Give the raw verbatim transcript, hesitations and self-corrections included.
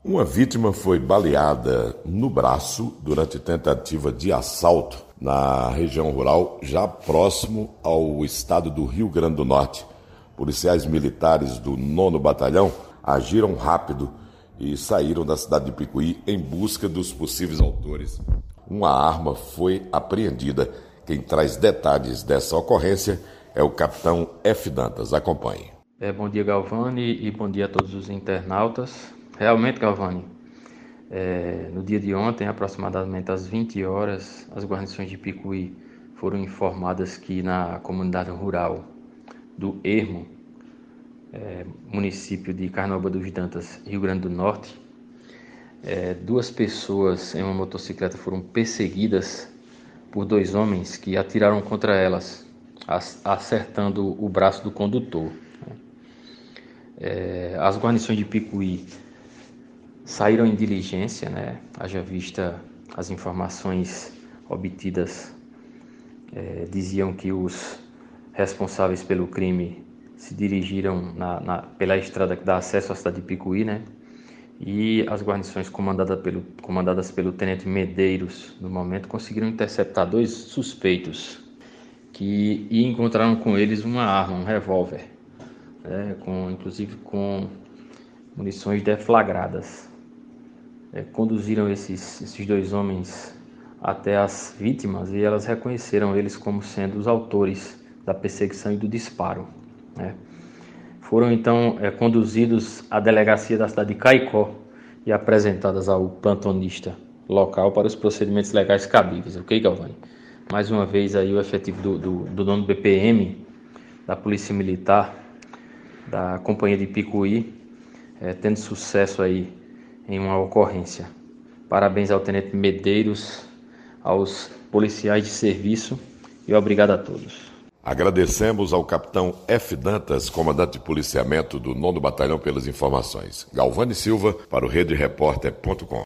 Uma vítima foi baleada no braço durante tentativa de assalto na região rural, já próximo ao estado do Rio Grande do Norte. Policiais militares do nono Batalhão agiram rápido e saíram da cidade de Picuí em busca dos possíveis autores. Uma arma foi apreendida. Quem traz detalhes dessa ocorrência é o capitão F. Dantas. Acompanhe. É, bom dia, Galvani, e bom dia a todos os internautas. Realmente, Galvani, é, no dia de ontem, aproximadamente às vinte horas, as guarnições de Picuí foram informadas que na comunidade rural do Ermo, é, município de Carnaúba dos Dantas, Rio Grande do Norte, é, duas pessoas em uma motocicleta foram perseguidas por dois homens que atiraram contra elas, acertando o braço do condutor. É, as guarnições de Picuí saíram em diligência, né? Haja vista as informações obtidas, é, diziam que os responsáveis pelo crime se dirigiram na, na, pela estrada que dá acesso à cidade de Picuí, né? E as guarnições comandadas pelo, comandadas pelo tenente Medeiros, no momento, conseguiram interceptar dois suspeitos que e encontraram com eles uma arma, um revólver, né? com, inclusive com munições deflagradas. É, conduziram esses, esses dois homens até as vítimas e elas reconheceram eles como sendo os autores da perseguição e do disparo, né? Foram então é, conduzidos à delegacia da cidade de Caicó e apresentadas ao plantonista local para os procedimentos legais cabíveis, ok, Galvani? Mais uma vez aí o efetivo do, do, do nono B P M, da Polícia Militar, da Companhia de Picuí, é, tendo sucesso aí em uma ocorrência. Parabéns ao tenente Medeiros, aos policiais de serviço e obrigado a todos. Agradecemos ao capitão F. Dantas, comandante de policiamento do nono Batalhão, pelas informações. Galvani Silva, para o rede repórter ponto com.